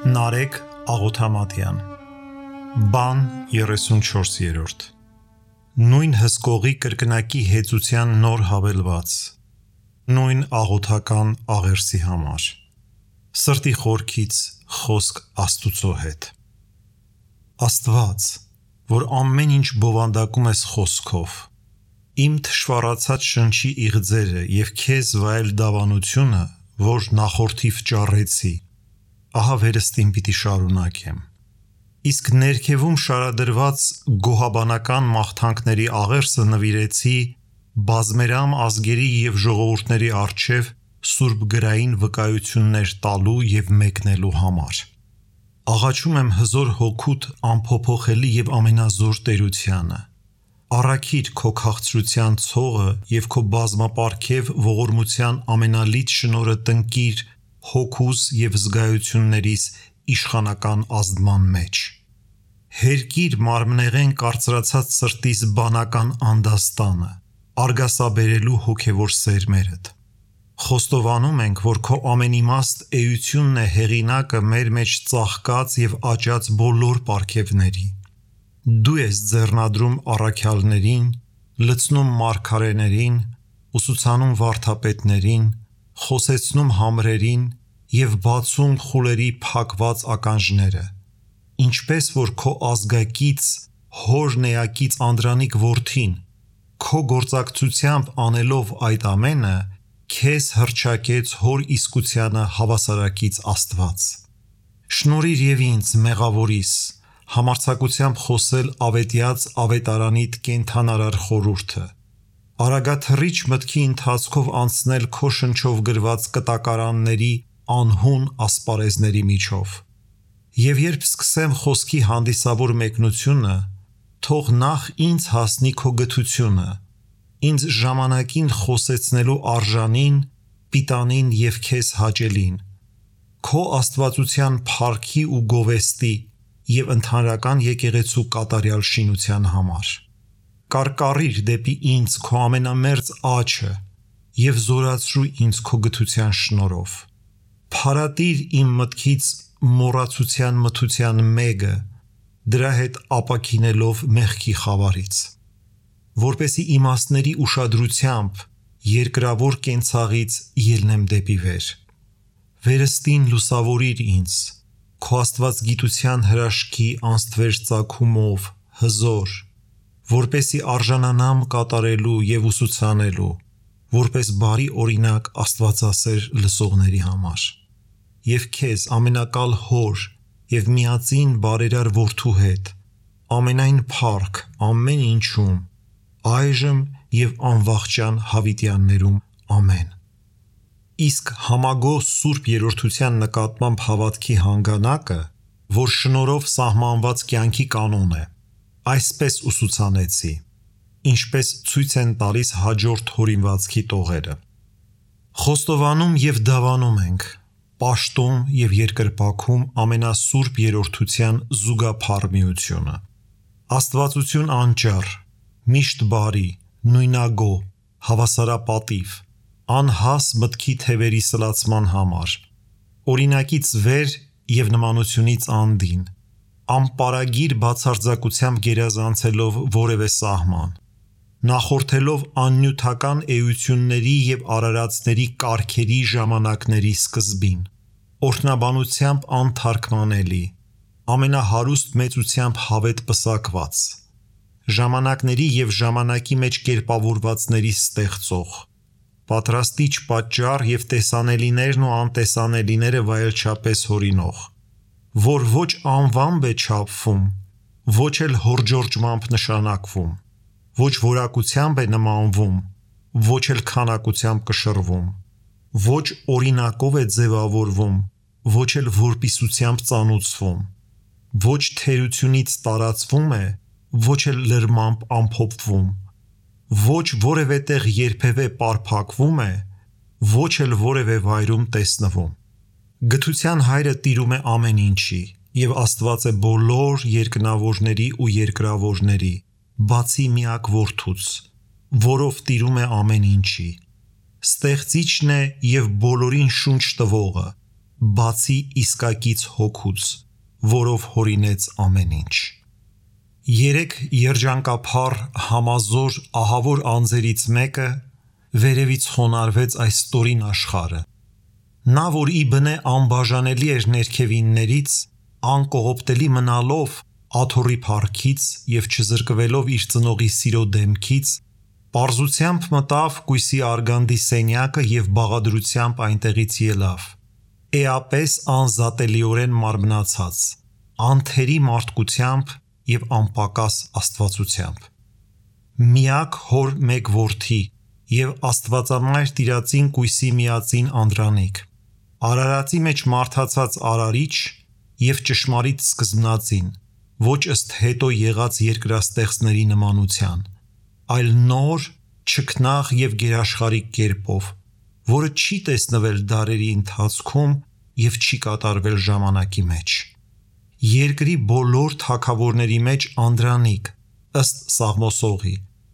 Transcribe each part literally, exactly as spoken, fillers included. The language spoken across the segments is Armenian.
Նարեկ Աղոթամատյան Բան երեսունչորսերորդ Նույն հսկողի կրկնակի հեծության նոր հավելված Նույն աղոթական աղերսի համար Սրտի խորքից խոսք Աստուծո հետ Աստված, որ ամեն ինչ բովանդակում ես խոսքով Իմ թշվառացած շնչի իղձերը և քեզ վայել դավանությունը, որ նախորդիվ ճառեցի Ահա վերստին պիտի շարունակեմ Իսկ ներքևում շարադրված գոհաբանական մաղթանքների աղերսը նվիրեցի բազմերամ ազգերի և ժողովուրդների առջև սուրբ գրային վկայություններ տալու և մեկնելու համար Աղաչում եմ հզոր հոգուդ անփոփոխելի և ամենազոր տերությանը Առաքիր քո քաղցրության ցողը և քո բազմապարգև ողորմության ամենալից շնորհը տնկիր հոգուս և զգայություններիս իշխանական ազդման մեջ Հերկիր մարմնեղեն կարծրացած սրտիս բանական անդաստանը արգասաբերելու հոգևոր սերմերդ Խոստովանում ենք, որ քո ամենիմաստ էությունն է հեղինակը մեր մեջ ծաղկած և աճած բոլոր պարգևների Դու ես ձեռնադրում առաքյալներին, լցնում մարգարեներին, ուսուցանում վարդապետներին, խոսեցնում համրերին և բացում խուլերի փակված ականջները Ինչպես որ քո ազգակից, հոր նեակից անդրանիկ որդին, քո գործակցությամբ անելով այդ ամենը, քեզ հռչակեց հոր իսկությանը հավասարակից Աստված Շնորհիր և ինձ, մեղավորիս, համարձակությամբ խոսել ավետյաց ավետարանիդ կենդանարար խորհուրդը Արագաթռիչ մտքի ընթացքով անցնել քո շնչով գրված կտակարանների անհուն ասպարեզների միջով Եվ երբ սկսեմ խոսքի հանդիսավոր մեկնությունը, թող նախ ինձ հասնի քո գթությունը, ինձ ժամանակին խոսեցնելու արժանին, պիտանին և քեզ հաճելին, քո աստվածության փառքի ու գովեստի և ընդհանրական եկեղեցու կատարյալ շինության համար Կարկառիր դեպի ինձ քո ամենամերձ աջը և զորացրու ինձ քո գթության շնորհով Փարատիր իմ մտքից մոռացության մթության մեգը, դրա հետ ապաքինելով մեղքի խավարից Որպեսզի իմաստների ուշադրությամբ երկրավոր կենցաղից ելնեմ դեպի վեր Վերստին լուսավորիր ինձ, քո աստվածգիտության հրաշքի անստվեր ծագումով, հզոր Որպեսզի արժանանամ կատարելու և ուսուցանելու, որպես բարի օրինակ աստվածասեր լսողների համար Եվ քեզ ամենակալ հոր և միածին բարերար որդու հետ, ամենայն փառք ամեն ինչում, այժմ և անվախճան հավիտյաններում, ամեն Իսկ համագոհ սուրբ երրորդության նկատմամբ հավատքի հանգանակը, որ շնորհով սահմանված կյանքի կանոն է, այսպես ուսուցանեցի, ինչպես ցույց են տալիս հաջորդ հորինվածքի տողերը Խոստովանում և դավանում ենք, պաշտում և երկրպագում ամենասուրբ երրորդության զուգափառ միությունը Աստվածություն անճառ, միշտ բարի, նույնագոհ, հավասարապատիվ, անհաս մտքի թևերի սլացման համար, օրինակից վեր և նմանությունից անդին, անպարագիր բացարձակությամբ գերազանցելով որևէ սահման, նախորդելով աննյութական էությունների և արարածների կարգերի ժամանակների սկզբին, օրհնաբանությամբ անթարգմանելի, ամենահարուստ մեծությամբ հավետ պսակված, ժամանակների և ժամանակի մեջ կերպավորվածների ստեղծող, պատրաստիչ պատճառ և տեսանելիներն ու անտեսանելիները վայելչապես հորինող, որ ոչ անվամբ է չափվում, ոչ էլ հորջորջմամբ նշանակվում, ոչ որակությամբ է նմանվում, ոչ էլ քանակությամբ կշռվում, ոչ օրինակով է ձևավորվում, ոչ էլ որպիսությամբ ծանուցվում, ոչ թերությունից տարածվում է, ոչ էլ լրմամբ ամփոփվում, ոչ որևէ տեղ երբևէ պարփակվում է, ոչ էլ որևէ վայրում տեսնվում Գթության հայրը տիրում է ամեն ինչի և Աստված է բոլոր երկնավորների ու երկրավորների, բացի միակ որդուց, որով տիրում է ամեն ինչի, ստեղծիչն է և բոլորին շունչ տվողը, բացի իսկակից հոգուց, որով հորինեց ամեն ինչ։ Երեք երջանկափառ, համազոր, ահավոր անձերից մեկը վերևից խոնարհվեց այս ստորին աշխարհը։ Նա, որ ի բնե անբաժանելի էր ներքևիններից, անկողոպտելի մնալով աթոռի փառքից եւ չզրկվելով իր ծնողի սիրո դեմքից, պարզությամբ մտավ կույսի արգանդի սենյակը եւ բաղադրությամբ այնտեղից ելավ, էապես անզատելիորեն մարմնացած, անթերի մարդկությամբ եւ անպակաս աստվածությամբ։ Միակ հոր մեկ որդի եւ աստվածամայր տիրածին կույսի միածին Անդրանիկ, Արարածի մեջ մարդացած Արարիչ եւ ճշմարիտ սկզբնածին, ոչ ըստ հետո եղած երկրաստեղծների նմանության, այլ նոր, չքնաղ եւ գերաշխարհիկ կերպով, որը չի տեսնվել դարերի ընթացքում եւ չի կատարվել ժամանակի մեջ։ Երկրի բոլոր թագավորների մեջ Անդրանիկ, ըստ Սաղմոսողի,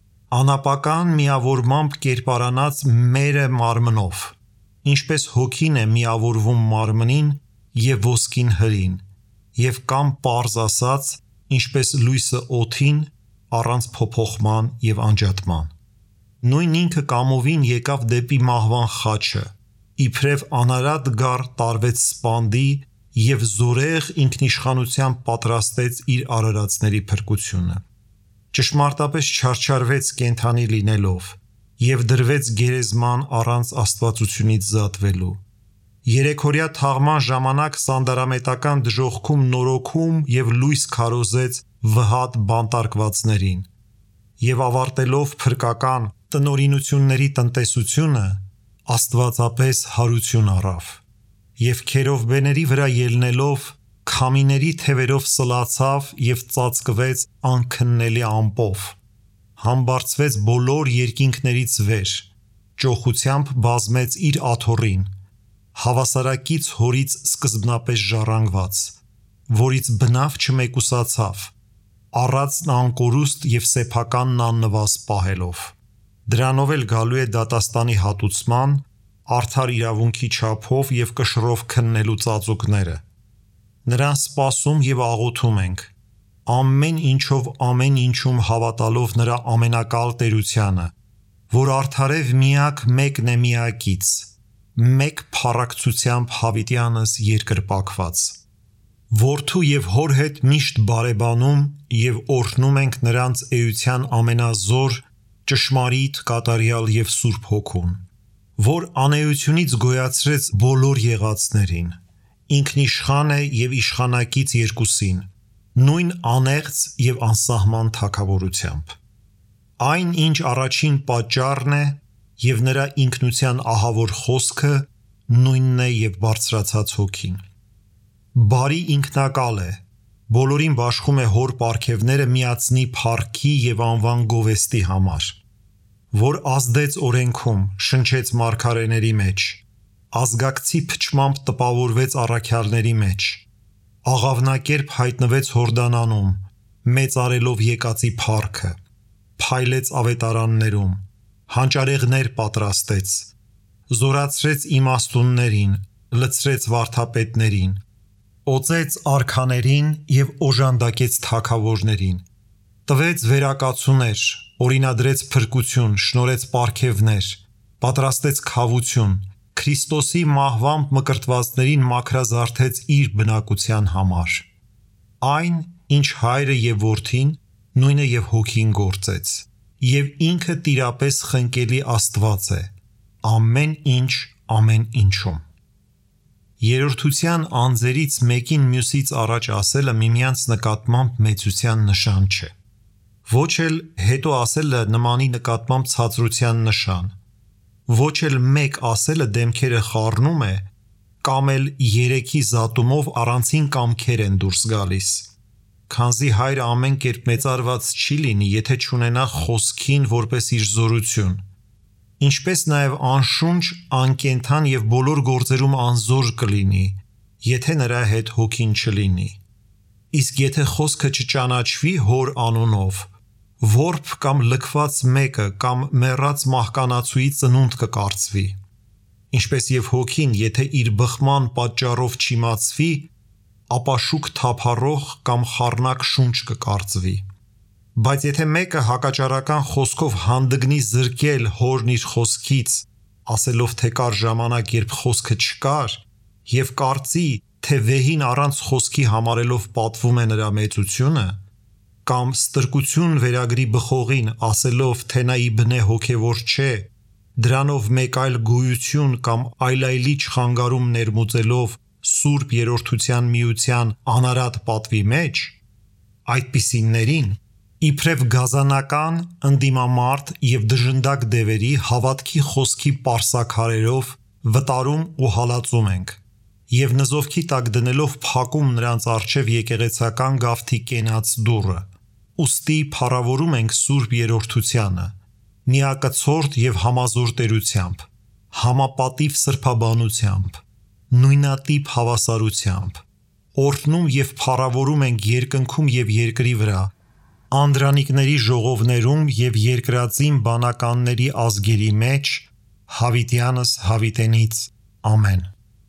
անապական միավորմամբ կերպարանած մերը մարմնով, ինչպես հոգին է միավորվում մարմնին եւ ոսկին հրին, եւ կամ պարզ ասած, ինչպես լույսը օդին, առանց փոփոխման եւ անջատման։ Նույն ինքը կամովին եկավ դեպի մահվան խաչը, իբրև անարատ գառ տարվեց սպանդի եւ զորեղ ինքնիշխանությամբ պատրաստեց իր արարածների փրկությունը։ Ճշմարտապես չարչարվեց կենթանի լինելով եւ դրվեց գերեզման առանց աստվածությունից զատվելու։ Երեքորյա թաղման ժամանակ սանդարամետական դժոխքում նորոգում եւ լույս քարոզեց վհատ բանտարկվածներին եւ ավարտելով փրկական տնօրինությունների տնտեսությունը աստվածապես հարություն առավ եւ քերովբեների վրա ելնելով քամիների թևերով սլացավ եւ ծածկվեց անքննելի ամպով, համբարձվեց բոլոր երկինքներից վեր, ճոխությամբ բազմեց իր աթոռին, հավասարակից հորից սկզբնապես ժառանգված, որից բնավ չմեկուսացավ, առածն անկորուստ եւ սեփականն աննվազ պահելով։ Դրանով էլ գալու է դատաստանի հատուցման, արդար իրավունքի չափով եւ կշռով քննելու ծածուկները։ Նրան սպասում եւ աղոթում ենք, ամեն ինչով ամեն ինչում հավատալով նրա ամենակալ տերությանը, որ արդարև միակ մեկն է միակից, մեկ փառակցությամբ հավիտյանս երկրպագված։ Որդու եւ հոր հետ միշտ բարեբանում եւ օրհնում ենք նրանց էության ամենազոր, ճշմարիտ, կատարյալ եւ սուրբ հոգուն, որ անեությունից գոյացրեց բոլոր եղածներին, ինքնիշխան է եւ իշխանակից երկուսին, նույն անեղծ եւ անսահման թագավորությամբ։ Այն, ինչ առաջին պատճառն է եւ նրա ինքնության ահավոր խոսքը, նույնն է եւ բարձրացած հոգին։ Բարի ինքնակալ է, բոլորին բաշխում է հոր պարգևները միացնի փառքի եւ անվան գովեստի համար, որ ազդեց օրենքում, շնչեց մարգարեների մեջ, ազգակցի փչմամբ տպավորվեց առաքյալների մեջ, աղավնակերպ հայտնվեց Հորդանանում, մեծարելով եկածի փառքը, փայլեց ավետարաններում, հանճարեղներ պատրաստեց, զորացրեց իմաստուններին, լցրեց վարդապետներին, օծեց արքաներին եւ օժանդակեց թագավորներին, տվեց վերակացուներ, օրինադրեց փրկություն, շնորհեց պարգևներ, պատրաստեց քավություն, Քրիստոսի մահվամբ մկրտվածներին մաքրազարդեց իր բնակության համար։ Այն, ինչ հայրը եւ որդին, նույնը եւ հոգին գործեց, եւ ինքը տիրապես խնկելի Աստված է, ամեն ինչ ամեն ինչում։ Երրորդության անձերից մեկին մյուսից առաջ ասելը միմյանց նկատմամբ մեծության նշան չէ, ոչ էլ հետո ասելը նմանի նկատմամբ ցածրության նշան, ոչ էլ մեկ ասելը դեմքերը խառնում է, կամ էլ երեքի զատումով առանցին կամքեր են դուրս գալիս, քանզի հայրը ամեն կերպ մեծարված չի լինի, եթե չունենա խոսքին որպես իր զորություն, ինչպես նաև անշունչ, անկենդան եւ բոլոր գործերում անզոր կլինի, եթե նրա հետ հոգին չլինի։ Իսկ եթե խոսքը չճանաչվի հոր անունով, որբ կամ լքված մեկը կամ մեռած մահկանացուի ծնունդ կկարծվի։ Ինչպես եւ հոգին, եթե իր բխման պատճառով չիմացվի, ապա շուք թափառող կամ խառնակ շունչ կկարծվի։ Բայց եթե մեկը հակաճարական խոսքով հանդգնի զրկել հորն իր խոսքից, ասելով թե կար ժամանակ, երբ խոսքը չկար, եւ կարծի, թե վեհին առանց խոսքի համարելով պատվում է նրա մեծությունը, կամ ստրկություն վերագրի բխողին, ասելով թե նա ի բնե հոգևոր չէ, դրանով մեկ այլ գոյություն կամ այլայլիչ խանգարում ներմուծելով Սուրբ Երրորդության միության անարատ պատվի մեջ, այդպիսիներին իբրև գազանական, ընդդիմամարտ եւ դժնդակ դևերի հավատքի խոսքի պարսաքարերով վտարում ու հալածում ենք եւ նզովքի տակ դնելով փակում նրանց առջև եկեղեցական գավթի կենաց դուռը, ուստի փառավորում ենք Սուրբ Երրորդությանը, միակցորդ եւ համազոր տերությամբ, համապատիվ սրբաբանությամբ, նույնատիպ հավասարությամբ, օրհնում եւ փառավորում ենք երկնքում եւ երկրի վրա, անդրանիկների ժողովներում եւ երկրածին բանականների ազգերի մեջ, հավիտյանս հավիտենից, ամեն։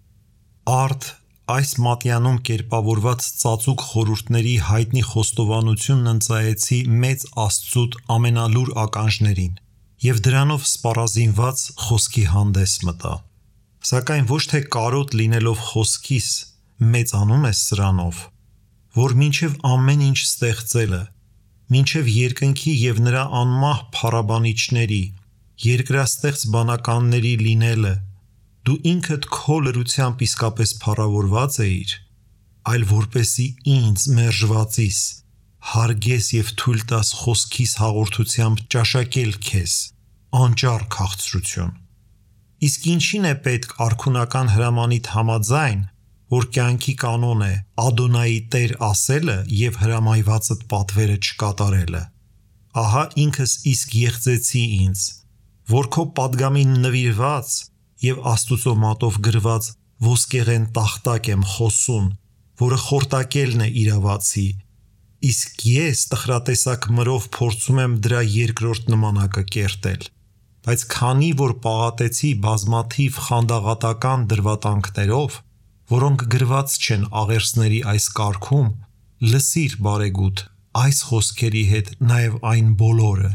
Արդ այս մատյանում կերպավորված ծածուկ խորհուրդների հայտնի խոստովանությունն ընծայեցի մեծ Աստծուտ ամենալուր ականջներին եւ դրանով սպառազինված խոսքի հանդես մտա։ Սակայն ոչ թե կարոտ լինելով խոսքիս մեծանում ես սրանով, որ մինչև ամեն ինչ ստեղծելը, մինչև երկնքի եւ նրա անմահ փառաբանիչների, երկրաստեղծ բանականների լինելը, դու ինքդ քո լրությամբ իսկապես փառավորված էիր, այլ որպեսի ինձ մերժվածիս, հարգես եւ թույլ տաս խոսքիս հաղորդությամբ ճաշակել քեզ, անճար քաղցրություն։ Իսկ ինչին է պետք արքունական հրամանիդ համաձայն, որ կյանքի կանոն է Ադոնայի Տեր ասելը եւ հրամայվածդ պատվերը չկատարելը։ Ահա ինքս իսկ եղծեցի ինձ, որ քո падգամին նվիրված եւ Աստուծո մատով գրված ոսկեղեն տախտակ եմ խոսուն, որը խորտակելն է իրավացի, իսկ ես տխրատեսակ մրով փորձում եմ դրա երկրորդ նմանակը կերտել, բայց քանի որ պաղատեցի բազմաթիվ խանդաղատական դրվատանքներով, որոնք գրված չեն աղերսների այս կարգում, լսիր բարեգութ այս խոսքերի հետ նաեւ այն բոլորը։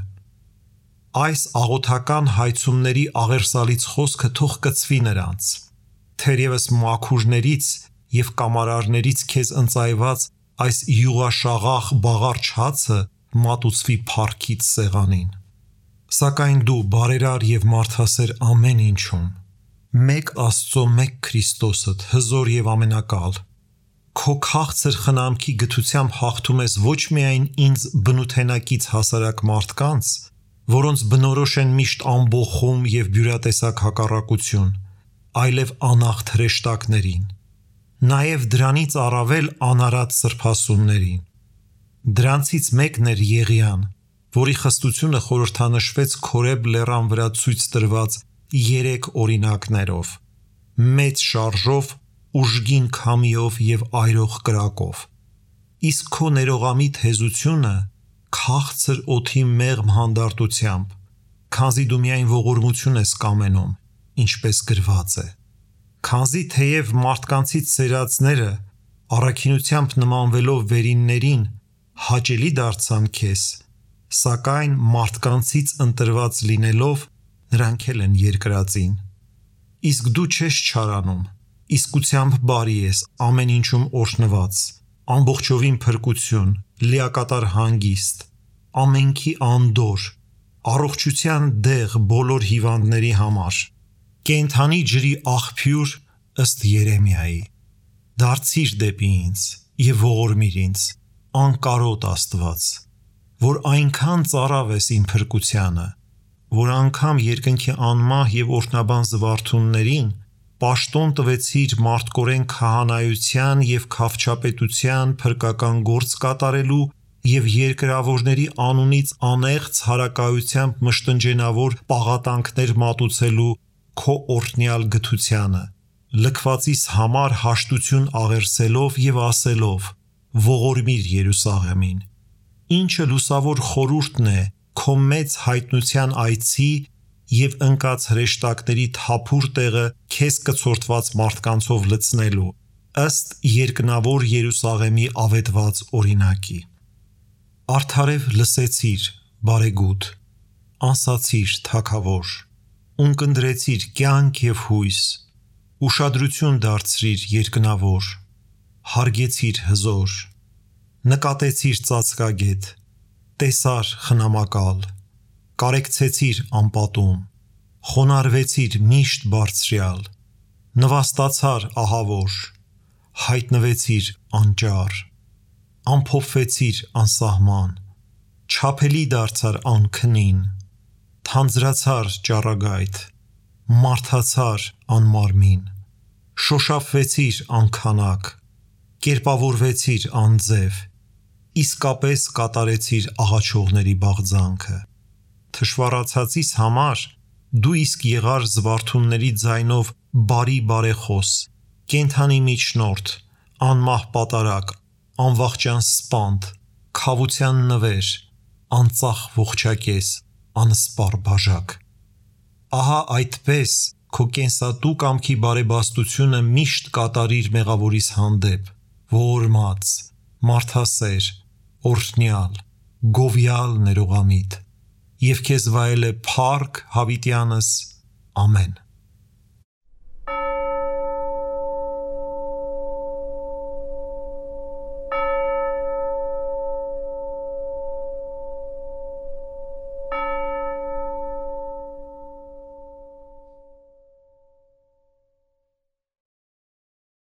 Այս աղոթական հայցումների աղերսալից խոսքը թող կծվի նրանց, թերևս մաքուրներից եւ կամարարներից քեզ ընծայված այս յուղաշաղախ բաղարչ հացը մատուցվի փառքից սեղանին։ Սակայն դու բարերար եւ մարդասեր ամեն ինչում, մեկ Աստծո մեկ Քրիստոսդ հզոր եւ ամենակալ, քո քաղցր խնամքի գթությամբ հաղթում ես ոչ միայն ինձ բնութենակից հասարակ մարդկանց, որոնց բնորոշ են միշտ ամբոխում եւ բյուրատեսակ հակառակություն, այլև անախտ հրեշտակներին, նաեւ դրանից առավել անարատ սրբասուններին։ Դրանցից մեկն էր Եղիան, որի խստությունը խորհրդանշվեց Քորեբ լեռան վրա ցույց տրված երեք օրինակներով, մեծ շարժով, ուժգին քամիով եւ այրող կրակով։ Իսկ քո ներողամիտ հեզությունը քաղցր օդի մեղմ հանդարտությամբ, քանզի դու միայն ողորմություն ես կամենում, ինչպես գրված է։ Քանզի թեև մարդկանցից սերածները առաքինությամբ նմանվելով վերիններին հաճելի դարձան քեզ, սակայն մարդկանցից ընտրված լինելով նրանք էլ են երկրածին։ Իսկ դու չես չարանում, իսկությամբ բարի ես, ամեն ինչում օրհնված, ամբողջովին փրկություն, լիակատար հանգիստ, ամենքի անդոր, առողջության դեղ բոլոր հիվանդների համար, կենդանի ջրի աղբյուր ըստ Երեմիայի։ Դարձիր դեպի ինձ եւ ողորմիր ինձ, անկարոտ Աստված, որ այնքան ծարավ ես իմ փրկությանը, որ անգամ երկնքի անմահ եւ օրհնաբան զվարթուններին պաշտոն տվեցիր մարդկորեն քահանայության եւ քաղչապետության փրկական գործ կատարելու եւ երկրավորների անունից անեղծ հարակայությամբ մշտնջենավոր պաղատանքներ մատուցելու քո օրհնյալ գթությանը, լքվածիս համար հաշտություն աղերսելով եւ ասելով. ողորմիր Երուսաղեմին, ինչը լուսավոր խորհուրդն է քո մեծ հայտնության այցի եւ ընկած հրեշտակների թափուր տեղը քեզ կցորդված մարդկանցով լցնելու, ըստ երկնավոր Երուսաղեմի ավետված օրինակի։ Արդարև լսեցիր, բարեգութ, անսացիր, թագավոր, ունկնդրեցիր կյանք եւ հույս, ուշադրություն դարձրիր երկնավոր, հարգեցիր հզոր, նկատեցիր ծածկագետ, տեսար խնամակալ, կարեկցեցիր անպատում, խոնարհվեցիր միշտ բարձրյալ, նվաստացար ահավոր, հայտնվեցիր անճար, ամփոփվեցիր անսահման, չափելի դարձար անքնին, թանձրացար ճառագայթ, մարդացար անմարմին, շոշափվեցիր անքանակ, կերպավորվեցիր անձև, իսկապես կատարեցիր աղաչողների բաղձանքը։ Թշվառացածիս համար դու իսկ եղար զվարթունների ձայնով բարի բարեխոս, կենդանի միջնորդ, անմահ պատարակ, անվախճան սպանդ, քավության նվեր, անծախ ողջակես, անսպառ բաժակ։ Ահա այդպես քո կենսատու կամքի բարեբաստությունը միշտ կատարիր մեղավորիս հանդեպ, ողորմած, մարդասեր, օրհնյալ, գովյալ ներողամիտ, եւ քեզ վայել է փառք հավիտյանս, ամեն։